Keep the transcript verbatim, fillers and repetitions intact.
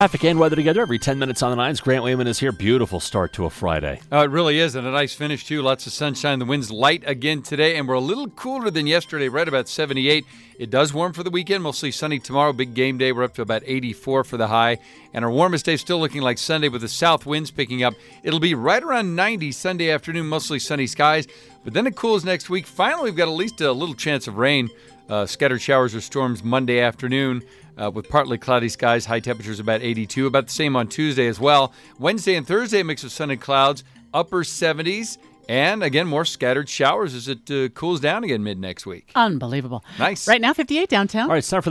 Traffic and weather together every ten minutes on the nines. Grant Wayman is here. Beautiful start to a Friday. Oh, it really is, and a nice finish, too. Lots of sunshine. The wind's light again today, and we're a little cooler than yesterday, right about seventy-eight. It does warm for the weekend. Mostly sunny tomorrow. Big game day. We're up to about eighty-four for the high. And our warmest day still looking like Sunday with the south winds picking up. It'll be right around ninety Sunday afternoon, mostly sunny skies. But then it cools next week. Finally, we've got at least a little chance of rain. Uh, scattered showers or storms Monday afternoon. Uh, with partly cloudy skies, high temperatures about eighty-two. About the same on Tuesday as well. Wednesday and Thursday, a mix of sun and clouds, upper seventies. And, again, more scattered showers as it uh, cools down again mid next week. Unbelievable. Nice. Right now, fifty-eight downtown. All right, it's time for the